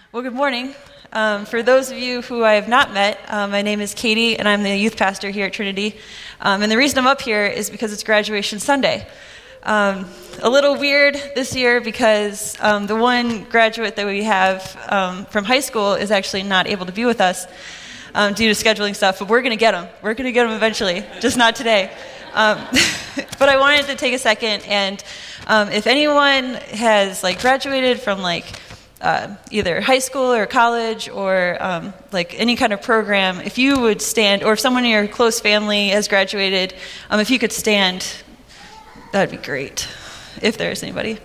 Well, good morning. For those of you who I have not met, my name is Katie, and I'm the youth pastor here at Trinity. And the reason I'm up here is because it's graduation Sunday. A little weird this year because the one graduate that we have from high school is actually not able to be with us due to scheduling stuff, but we're going to get him. We're going to get him eventually, just not today. But I wanted to take a second, and if anyone has graduated from either high school or college or any kind of program, if you would stand, or if someone in your close family has graduated, if you could stand, that'd be great. If there's anybody.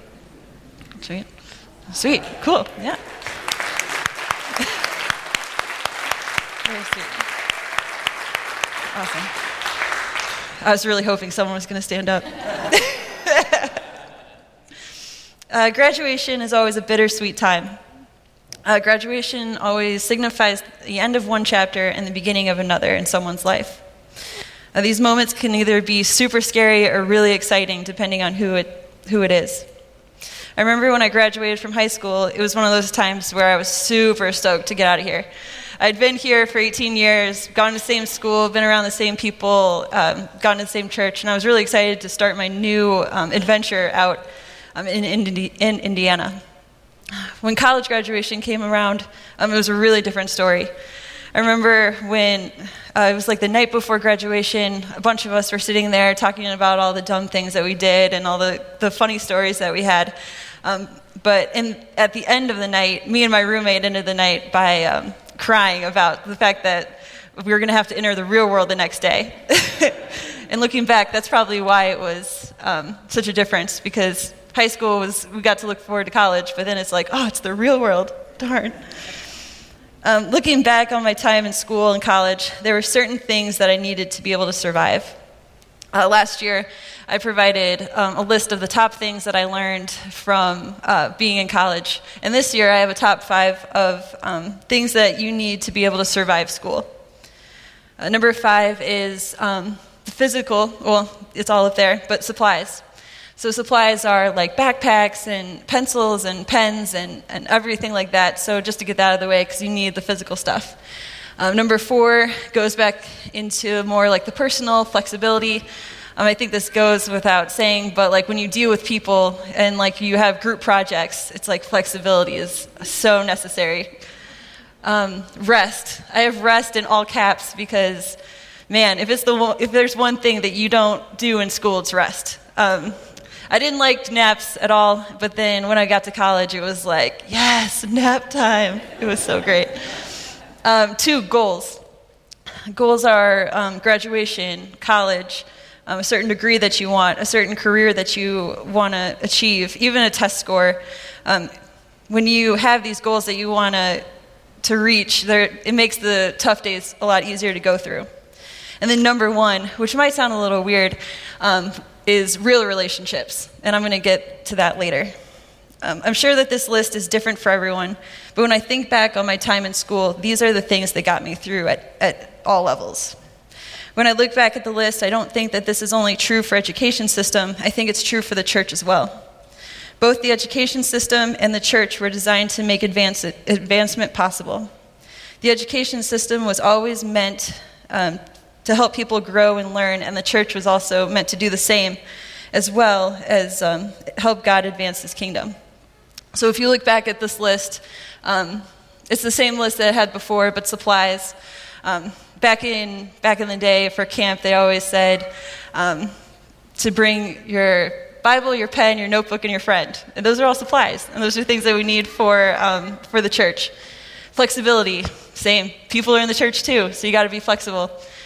Sweet. Cool. Yeah. Very sweet. Awesome. I was really hoping someone was going to stand up. Graduation is always a bittersweet time. Graduation always signifies the end of one chapter and the beginning of another in someone's life. These moments can either be super scary or really exciting, depending on who it is. I remember when I graduated from high school, it was one of those times where I was super stoked to get out of here. I'd been here for 18 years, gone to the same school, been around the same people, gone to the same church, and I was really excited to start my new adventure out in Indiana. When college graduation came around, it was a really different story. I remember when it was the night before graduation, a bunch of us were sitting there talking about all the dumb things that we did and all the funny stories that we had. But at the end of the night, me and my roommate ended the night by crying about the fact that we were going to have to enter the real world the next day. And looking back, that's probably why it was such a difference, because high school we got to look forward to college, but then it's it's the real world. Darn. Looking back on my time in school and college, there were certain things that I needed to be able to survive. Last year, I provided a list of the top things that I learned from being in college. And this year, I have a top 5 of things that you need to be able to survive school. Number 5 is the physical, well, it's all up there, but supplies. So supplies are like backpacks and pencils and pens and everything like that. So just to get that out of the way, because you need the physical stuff. Number 4 goes back into more like the personal flexibility. I think this goes without saying, but when you deal with people and you have group projects, it's flexibility is so necessary. Rest. I have rest in all caps because, man, if there's one thing that you don't do in school, it's rest. I didn't like naps at all, but then when I got to college, it was yes, nap time. It was so great. 2, goals. Goals are graduation, college, a certain degree that you want, a certain career that you want to achieve, even a test score. When you have these goals that you want to reach, it makes the tough days a lot easier to go through. And then number 1, which might sound a little weird, is real relationships, and I'm going to get to that later. I'm sure that this list is different for everyone, but when I think back on my time in school, these are the things that got me through at all levels. When I look back at the list, I don't think that this is only true for education system. I think it's true for the church as well. Both the education system and the church were designed to make advancement possible. The education system was always meant to help people grow and learn, and the church was also meant to do the same, as well as help God advance his kingdom. So if you look back at this list, it's the same list that I had before, but supplies. Back in the day for camp, they always said to bring your Bible, your pen, your notebook, and your friend. And those are all supplies, and those are things that we need for the church. Flexibility, same. People are in the church too, so you got to be flexible.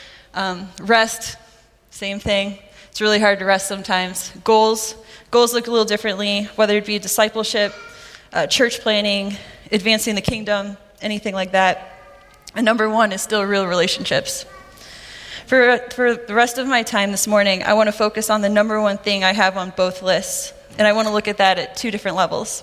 Rest, same thing. It's really hard to rest sometimes. Goals look a little differently, whether it be discipleship, church planning, advancing the kingdom, anything like that. And number 1 is still real relationships. For the rest of my time this morning, I want to focus on the number 1 thing I have on both lists, and I want to look at that at 2 different levels.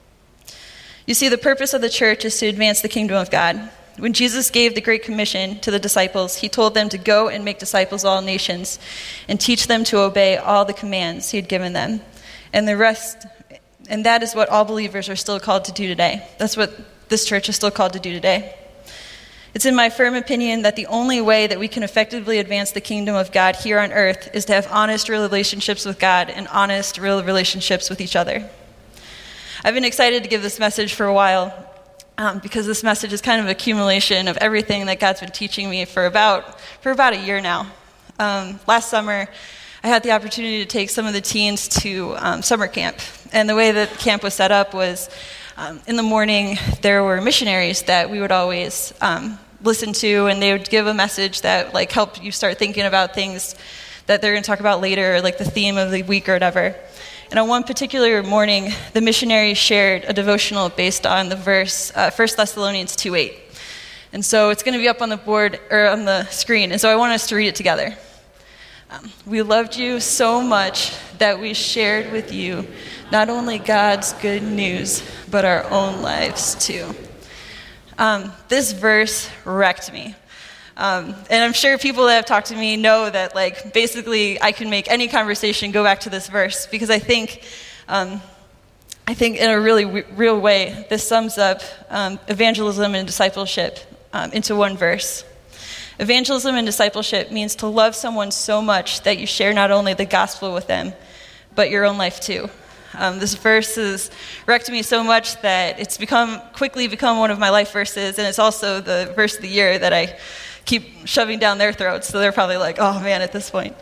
You see, the purpose of the church is to advance the kingdom of God. When Jesus gave the Great Commission to the disciples, he told them to go and make disciples of all nations and teach them to obey all the commands he had given them. And that is what all believers are still called to do today. That's what this church is still called to do today. It's in my firm opinion that the only way that we can effectively advance the kingdom of God here on earth is to have honest real relationships with God and honest real relationships with each other. I've been excited to give this message for a while because this message is kind of an accumulation of everything that God's been teaching me for about a year now. Last summer, I had the opportunity to take some of the teens to summer camp. And the way that camp was set up was in the morning, there were missionaries that we would always listen to, and they would give a message that like helped you start thinking about things that they're going to talk about later, or like the theme of the week or whatever. And on one particular morning, the missionaries shared a devotional based on the verse 1 Thessalonians 2:8. And so it's going to be up on the board or on the screen, and so I want us to read it together. We loved you so much that we shared with you not only God's good news, but our own lives too. This verse wrecked me. And I'm sure people that have talked to me know that, like, basically I can make any conversation go back to this verse because I think in a really real way, this sums up evangelism and discipleship into one verse. Evangelism and discipleship means to love someone so much that you share not only the gospel with them, but your own life too. This verse has wrecked me so much that it's quickly become one of my life verses, and it's also the verse of the year that I keep shoving down their throats, so they're probably like, oh man, at this point.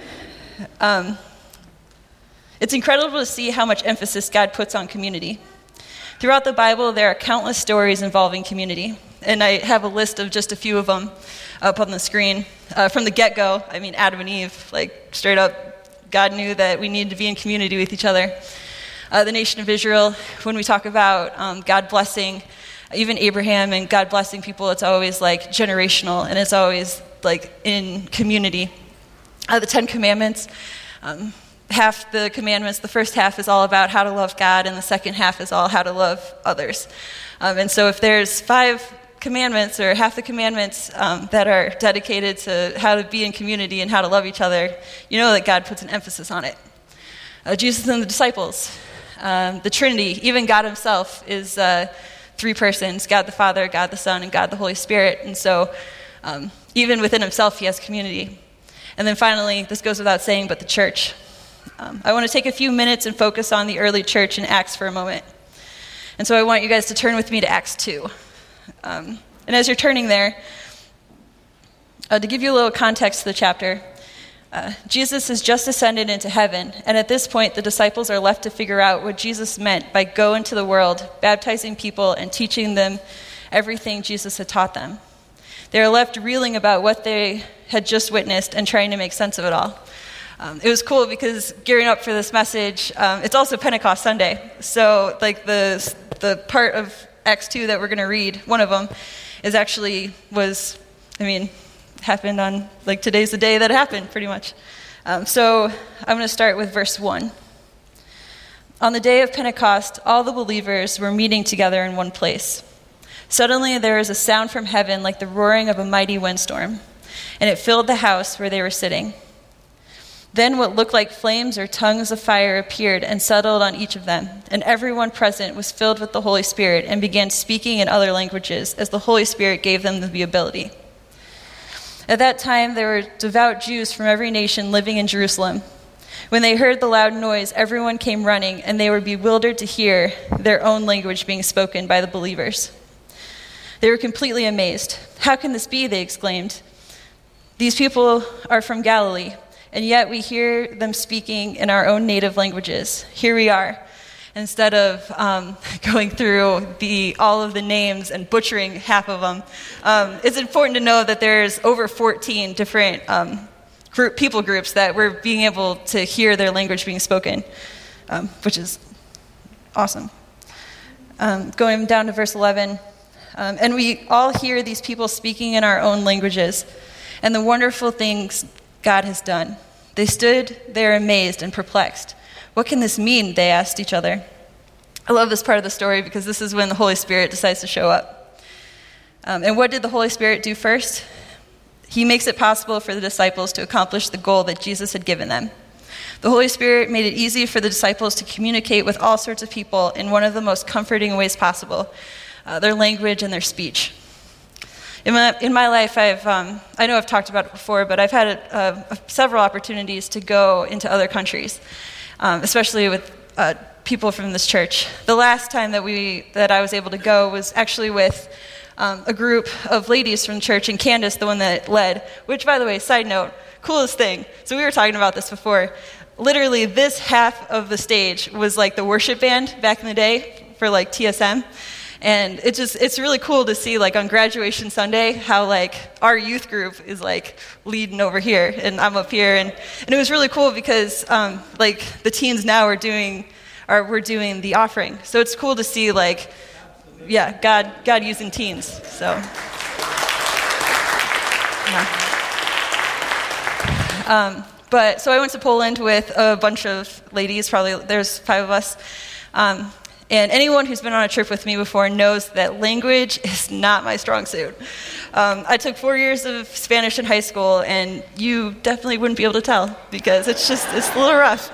It's incredible to see how much emphasis God puts on community. Throughout the Bible, there are countless stories involving community, and I have a list of just a few of them up on the screen. From the get-go, I mean, Adam and Eve, like straight up, God knew that we needed to be in community with each other. The nation of Israel, when we talk about God blessing, even Abraham and God blessing people, it's always like generational, and it's always like in community. The 10 Commandments, half the commandments, the first half is all about how to love God, and the second half is all how to love others. And so if there's 5 commandments, or half the commandments that are dedicated to how to be in community and how to love each other, you know that God puts an emphasis on it. Jesus and the disciples, the Trinity, even God himself is 3 persons, God the Father, God the Son, and God the Holy Spirit. And so even within himself, he has community. And then finally, this goes without saying, but the church. I want to take a few minutes and focus on the early church in Acts for a moment. And so I want you guys to turn with me to Acts 2. And as you're turning there, to give you a little context to the chapter, Jesus has just ascended into heaven, and at this point, the disciples are left to figure out what Jesus meant by go into the world, baptizing people and teaching them everything Jesus had taught them. They are left reeling about what they had just witnessed and trying to make sense of it all. It was cool because gearing up for this message, it's also Pentecost Sunday, so like the part of Acts 2 that we're going to read, one of them, happened on, like, today's the day that it happened, pretty much. So I'm going to start with verse 1. On the day of Pentecost, all the believers were meeting together in one place. Suddenly there was a sound from heaven like the roaring of a mighty windstorm, and it filled the house where they were sitting. Then what looked like flames or tongues of fire appeared and settled on each of them, and everyone present was filled with the Holy Spirit and began speaking in other languages as the Holy Spirit gave them the ability. At that time, there were devout Jews from every nation living in Jerusalem. When they heard the loud noise, everyone came running, and they were bewildered to hear their own language being spoken by the believers. They were completely amazed. "How can this be?" they exclaimed. "These people are from Galilee, and yet we hear them speaking in our own native languages. Here we are." Instead of going through all of the names and butchering half of them, it's important to know that there's over 14 different people groups that we're being able to hear their language being spoken, which is awesome. Going down to verse 11, and we all hear these people speaking in our own languages, and the wonderful things God has done. They stood there amazed and perplexed. "What can this mean?" they asked each other. I love this part of the story because this is when the Holy Spirit decides to show up. And what did the Holy Spirit do first? He makes it possible for the disciples to accomplish the goal that Jesus had given them. The Holy Spirit made it easy for the disciples to communicate with all sorts of people in one of the most comforting ways possible. their language, and their speech. In my life, I know I've talked about it before, but I've had several opportunities to go into other countries, especially with people from this church. The last time that I was able to go was actually with a group of ladies from church, and Candace, the one that led, which, by the way, side note, coolest thing. So we were talking about this before. Literally, this half of the stage was like the worship band back in the day for like TSM. And it's really cool to see, like, on graduation Sunday, how, like, our youth group is, like, leading over here, and I'm up here. And it was really cool because, like, the teens now we're doing the offering. So it's cool to see, like, yeah, God using teens. So, yeah. So I went to Poland with a bunch of ladies, probably there's 5 of us. And anyone who's been on a trip with me before knows that language is not my strong suit. I took 4 years of Spanish in high school, and you definitely wouldn't be able to tell because it's a little rough.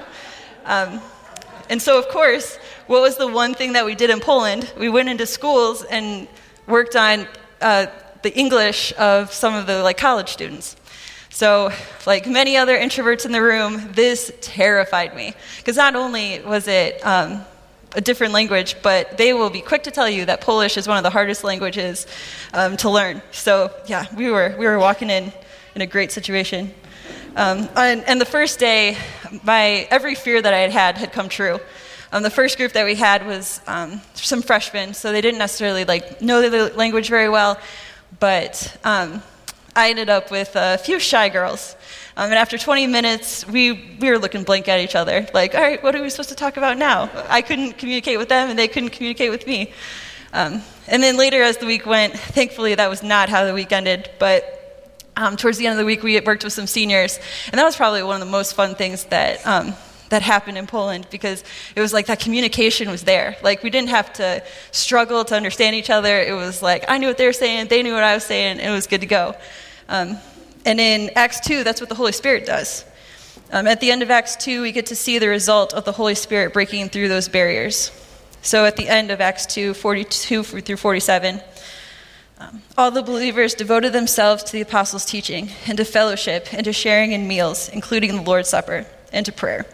And so, of course, what was the one thing that we did in Poland? We went into schools and worked on the English of some of the college students. So, like many other introverts in the room, this terrified me because not only was it a different language, but they will be quick to tell you that Polish is one of the hardest languages to learn. So yeah, we were walking in a great situation. And the first day, every fear that I had come true. The first group that we had was some freshmen, so they didn't necessarily know the language very well, but I ended up with a few shy girls. And after 20 minutes, we were looking blank at each other, like, all right, what are we supposed to talk about now? I couldn't communicate with them, and they couldn't communicate with me. And then later as the week went, thankfully that was not how the week ended, but towards the end of the week, we worked with some seniors, and that was probably one of the most fun things that happened in Poland, because it was like that communication was there. Like, we didn't have to struggle to understand each other. It was like, I knew what they were saying, they knew what I was saying, and it was good to go. And in Acts 2, that's what the Holy Spirit does. At the end of Acts 2, we get to see the result of the Holy Spirit breaking through those barriers. So at the end of Acts 2, 42 through 47, all the believers devoted themselves to the apostles' teaching, and to fellowship, and to sharing in meals, including the Lord's Supper, and to prayer.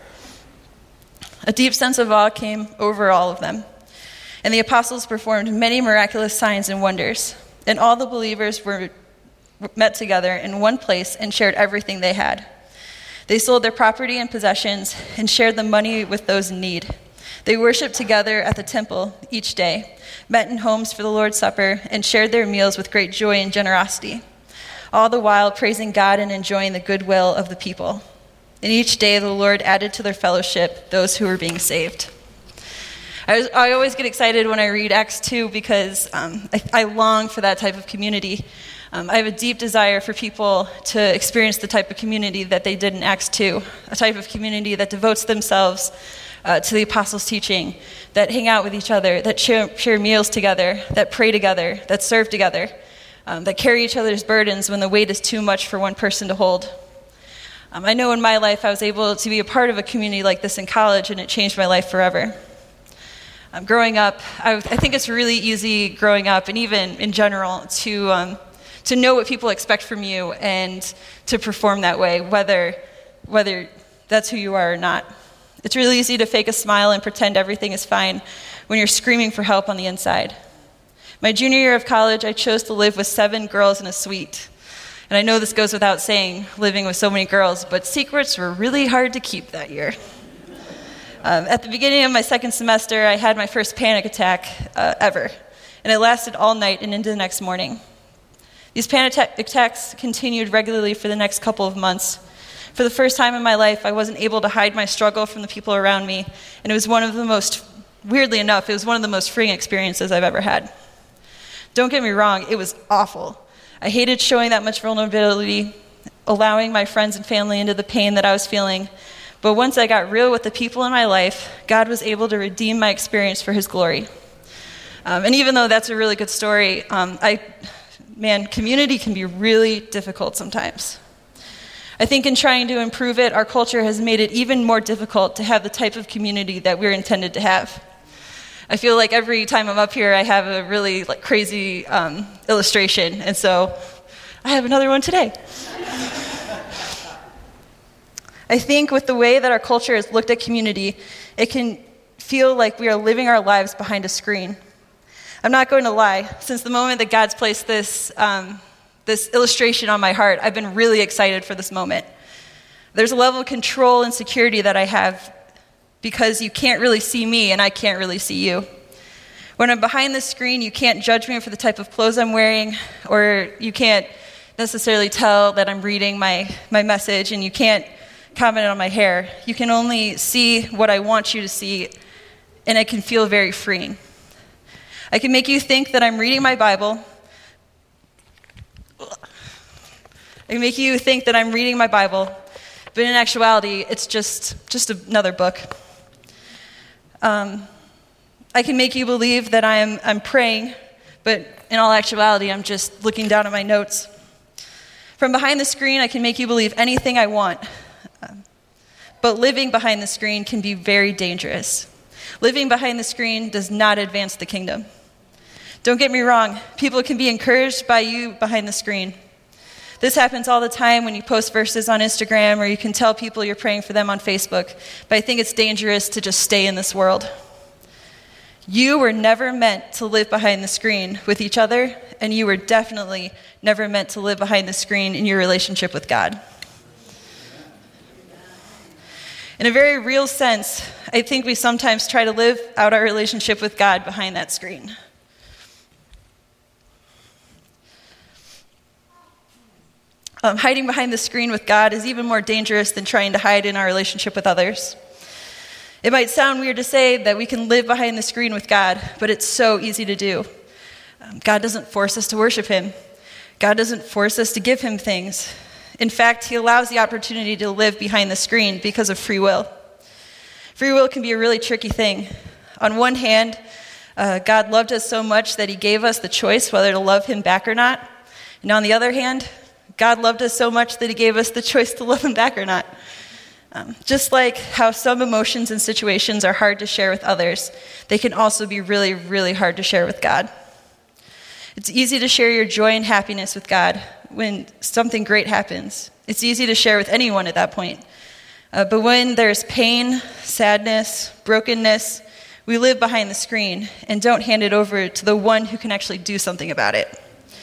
A deep sense of awe came over all of them, and the apostles performed many miraculous signs and wonders, and all the believers were met together in one place and shared everything they had. They sold their property and possessions and shared the money with those in need. They worshiped together at the temple each day, met in homes for the Lord's Supper, and shared their meals with great joy and generosity, all the while praising God and enjoying the goodwill of the people. And each day the Lord added to their fellowship those who were being saved. I always get excited when I read Acts 2 because I long for that type of community. I have a deep desire for people to experience the type of community that they did in Acts 2, a type of community that devotes themselves to the apostles' teaching, that hang out with each other, that share meals together, that pray together, that serve together, that carry each other's burdens when the weight is too much for one person to hold. I know in my life I was able to be a part of a community like this in college, and it changed my life forever. Growing up, I think it's really easy growing up, and even in general, to know what people expect from you and to perform that way, whether that's who you are or not. It's really easy to fake a smile and pretend everything is fine when you're screaming for help on the inside. My junior year of college, I chose to live with 7 girls in a suite. And I know this goes without saying, living with so many girls, but secrets were really hard to keep that year. At the beginning of my second semester, I had my first panic attack ever, and it lasted all night and into the next morning. These panic attacks continued regularly for the next couple of months. For the first time in my life, I wasn't able to hide my struggle from the people around me, and it was weirdly enough, it was one of the most freeing experiences I've ever had. Don't get me wrong, it was awful. I hated showing that much vulnerability, allowing my friends and family into the pain that I was feeling, but once I got real with the people in my life, God was able to redeem my experience for His glory. And even though that's a really good story, community can be really difficult sometimes. I think in trying to improve it, our culture has made it even more difficult to have the type of community that we're intended to have. I feel like every time I'm up here, I have a really crazy illustration, and so I have another one today. I think with the way that our culture has looked at community, it can feel like we are living our lives behind a screen. I'm not going to lie. Since the moment that God's placed this illustration on my heart, I've been really excited for this moment. There's a level of control and security that I have because you can't really see me and I can't really see you. When I'm behind the screen, you can't judge me for the type of clothes I'm wearing, or you can't necessarily tell that I'm reading my message, and you can't comment on my hair. You can only see what I want you to see, and it can feel very freeing. I can make you think that I'm reading my Bible. I can make you think that I'm reading my Bible, but in actuality, it's just another book. I can make you believe that I'm praying, but in all actuality, I'm just looking down at my notes. From behind the screen, I can make you believe anything I want. But living behind the screen can be very dangerous. Living behind the screen does not advance the kingdom. Don't get me wrong, people can be encouraged by you behind the screen. This happens all the time when you post verses on Instagram, or you can tell people you're praying for them on Facebook, but I think it's dangerous to just stay in this world. You were never meant to live behind the screen with each other, and you were definitely never meant to live behind the screen in your relationship with God. In a very real sense, I think we sometimes try to live out our relationship with God behind that screen. Hiding behind the screen with God is even more dangerous than trying to hide in our relationship with others. It might sound weird to say that we can live behind the screen with God, but it's so easy to do. God doesn't force us to worship him. God doesn't force us to give him things. In fact, he allows the opportunity to live behind the screen because of free will. Free will can be a really tricky thing. On one hand, God loved us so much that he gave us the choice whether to love him back or not. And on the other hand, God loved us so much that he gave us the choice to love him back or not. Just like how some emotions and situations are hard to share with others, they can also be really, really hard to share with God. It's easy to share your joy and happiness with God when something great happens. It's easy to share with anyone at that point. But when there's pain, sadness, brokenness, we live behind the screen and don't hand it over to the one who can actually do something about it.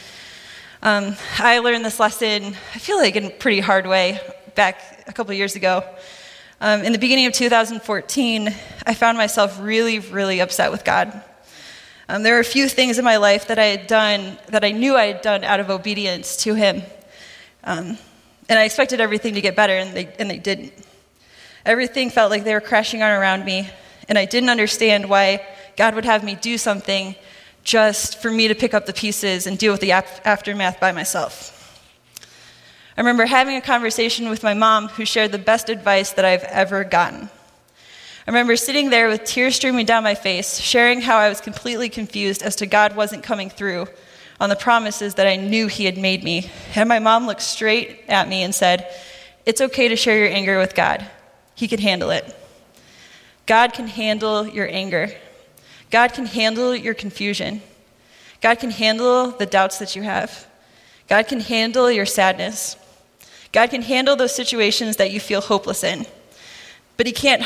I learned this lesson, I feel like in a pretty hard way, back a couple years ago. In the beginning of 2014, I found myself really, really upset with God. There were a few things in my life that I had done, that I knew I had done out of obedience to him. And I expected everything to get better, and they didn't. Everything felt like they were crashing on around me, and I didn't understand why God would have me do something just for me to pick up the pieces and deal with the aftermath by myself. I remember having a conversation with my mom, who shared the best advice that I've ever gotten. I remember sitting there with tears streaming down my face, sharing how I was completely confused as to God wasn't coming through on the promises that I knew he had made me. And my mom looked straight at me and said, "It's okay to share your anger with God. He can handle it." God can handle your anger. God can handle your confusion. God can handle the doubts that you have. God can handle your sadness. God can handle those situations that you feel hopeless in. But he can't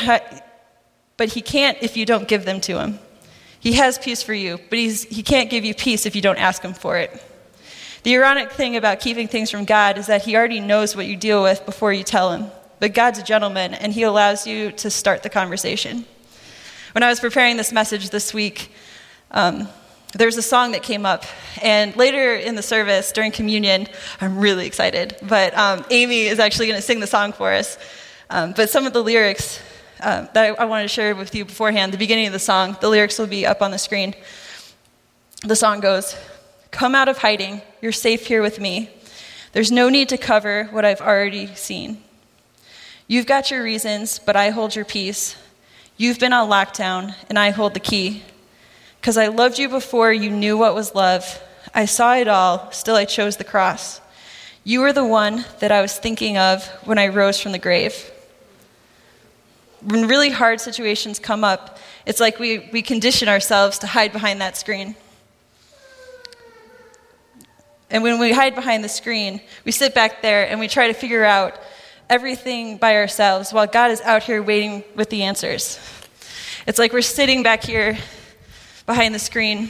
if you don't give them to him. He has peace for you, but he can't give you peace if you don't ask him for it. The ironic thing about keeping things from God is that he already knows what you deal with before you tell him. But God's a gentleman, and he allows you to start the conversation. When I was preparing this message this week, there's a song that came up. And later in the service, during communion, I'm really excited, but Amy is actually going to sing the song for us. But some of the lyrics that I wanted to share with you beforehand, the beginning of the song, the lyrics will be up on the screen. The song goes, "Come out of hiding, you're safe here with me. There's no need to cover what I've already seen. You've got your reasons, but I hold your peace. You've been on lockdown, and I hold the key. 'Cause I loved you before you knew what was love. I saw it all, still I chose the cross. You were the one that I was thinking of when I rose from the grave." when really hard situations come up, it's like we condition ourselves to hide behind that screen. And when we hide behind the screen, we sit back there and we try to figure out everything by ourselves while God is out here waiting with the answers. It's like we're sitting back here behind the screen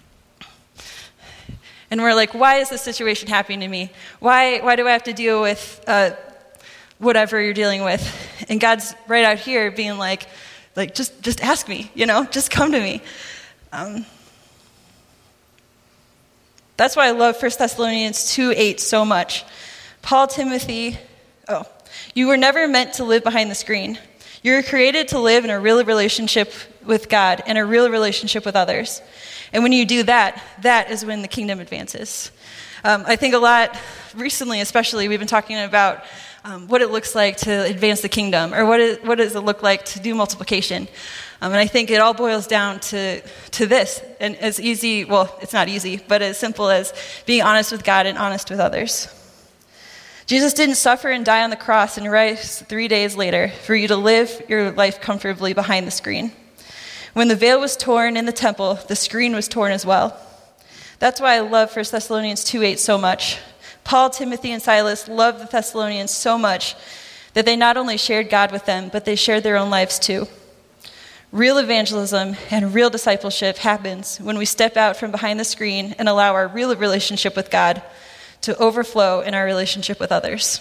and we're like, why is this situation happening to me? Why do I have to deal with whatever you're dealing with? And God's right out here being like just ask me, just come to me. That's why I love 1 Thessalonians 2:8 so much. Paul, Timothy, you were never meant to live behind the screen. You were created to live in a real relationship with God and a real relationship with others. And when you do that, that is when the kingdom advances. I think a lot, recently especially, we've been talking about what it looks like to advance the kingdom, or what does it look like to do multiplication. And I think it all boils down to this. And as easy, well, it's not easy, but as simple as being honest with God and honest with others. Jesus didn't suffer and die on the cross and rise 3 days later for you to live your life comfortably behind the screen. When the veil was torn in the temple, the screen was torn as well. That's why I love 1 Thessalonians 2:8 so much. Paul, Timothy, and Silas loved the Thessalonians so much that they not only shared God with them, but they shared their own lives too. Real evangelism and real discipleship happens when we step out from behind the screen and allow our real relationship with God to overflow in our relationship with others.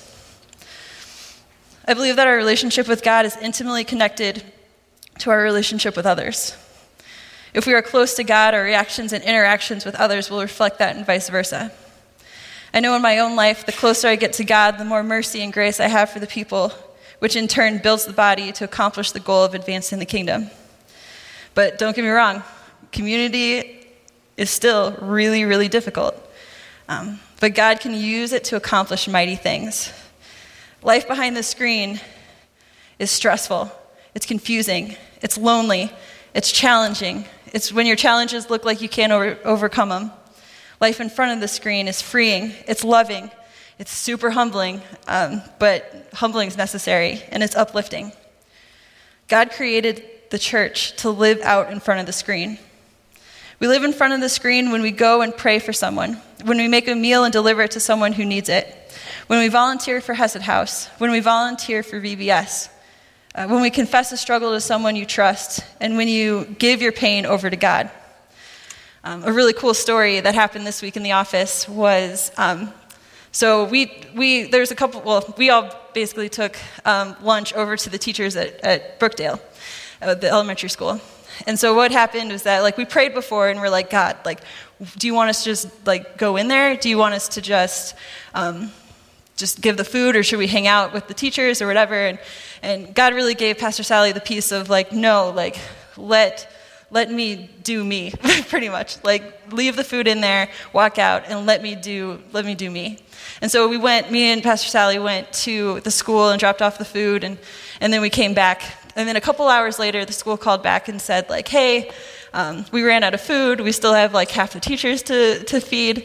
I believe that our relationship with God is intimately connected to our relationship with others. If we are close to God, our reactions and interactions with others will reflect that and vice versa. I know in my own life, the closer I get to God, the more mercy and grace I have for the people, which in turn builds the body to accomplish the goal of advancing the kingdom. But don't get me wrong, community is still really, really difficult. But God can use it to accomplish mighty things. Life behind the screen is stressful. It's confusing. It's lonely. It's challenging. It's when your challenges look like you can't overcome them. Life in front of the screen is freeing. It's loving. It's super humbling, but humbling is necessary, and it's uplifting. God created the church to live out in front of the screen. We live in front of the screen when we go and pray for someone, when we make a meal and deliver it to someone who needs it, when we volunteer for Hesed House, when we volunteer for VBS, when we confess a struggle to someone you trust, and when you give your pain over to God. A really cool story that happened this week in the office was, so there's a couple, well, we all basically took lunch over to the teachers at Brookdale, the elementary school. And so what happened was that, we prayed before, and we're like, God, do you want us to just, go in there? Do you want us to just give the food, or should we hang out with the teachers or whatever? And God really gave Pastor Sally the piece of, no, let me do me, pretty much. Leave the food in there, walk out, and let me do me. And so me and Pastor Sally went to the school and dropped off the food, and then we came back. And then a couple hours later, the school called back and said, hey, we ran out of food. We still have, half the teachers to feed.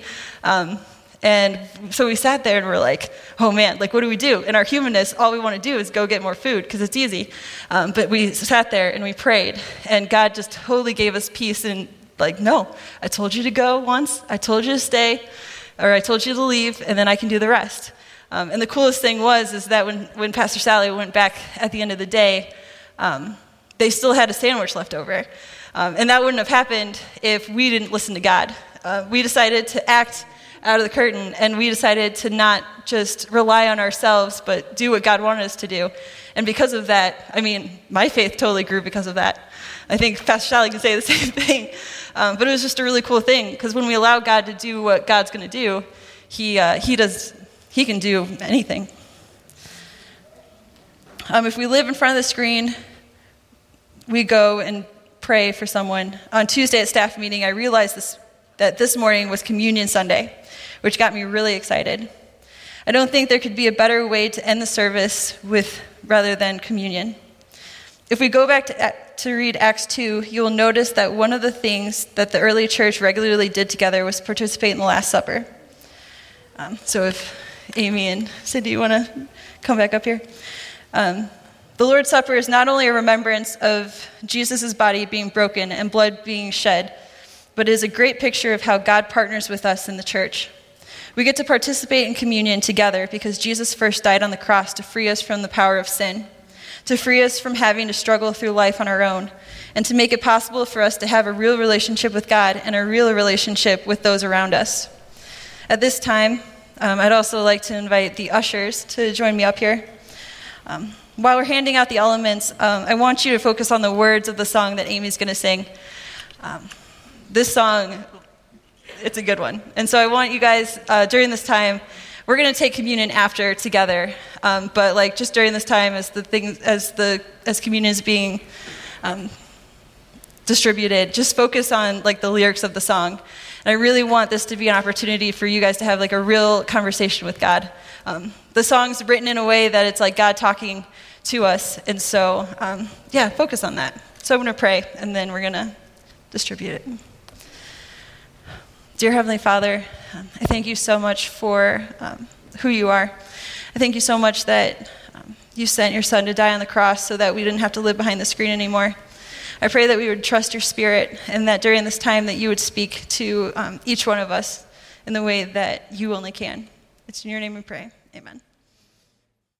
And so we sat there and we're like, oh man, what do we do? In our humanness, all we want to do is go get more food because it's easy. But we sat there and we prayed, and God just totally gave us peace. And no, I told you to go once, I told you to stay, or I told you to leave, and then I can do the rest. And the coolest thing is that when Pastor Sally went back at the end of the day, they still had a sandwich left over. And that wouldn't have happened if we didn't listen to God. We decided to act out of the curtain, and we decided to not just rely on ourselves, but do what God wanted us to do. And because of that, my faith totally grew because of that. I think Pastor Sally can say the same thing. But it was just a really cool thing, because when we allow God to do what God's going to do, He can do anything. If we live in front of the screen, we go and pray for someone. On Tuesday at staff meeting, I realized that this morning was Communion Sunday, which got me really excited. I don't think there could be a better way to end the service rather than communion. If we go back to read Acts 2, you will notice that one of the things that the early church regularly did together was participate in the Last Supper. So if Amy and Cindy want to come back up here. The Lord's Supper is not only a remembrance of Jesus' body being broken and blood being shed, but is a great picture of how God partners with us in the church. We get to participate in communion together because Jesus first died on the cross to free us from the power of sin, to free us from having to struggle through life on our own, and to make it possible for us to have a real relationship with God and a real relationship with those around us. At this time, I'd also like to invite the ushers to join me up here. While we're handing out the elements, I want you to focus on the words of the song that Amy's going to sing. This song, it's a good one. And so I want you guys, during this time, we're going to take communion after together. But like just during this time, as communion is being distributed, just focus on like the lyrics of the song. And I really want this to be an opportunity for you guys to have like a real conversation with God. The song's written in a way that it's like God talking to us. And so, focus on that. So I'm going to pray, and then we're going to distribute it. Dear Heavenly Father, I thank you so much for who you are. I thank you so much that you sent your son to die on the cross so that we didn't have to live behind the screen anymore. I pray that we would trust your Spirit, and that during this time that you would speak to each one of us in the way that you only can. It's in your name we pray. Amen.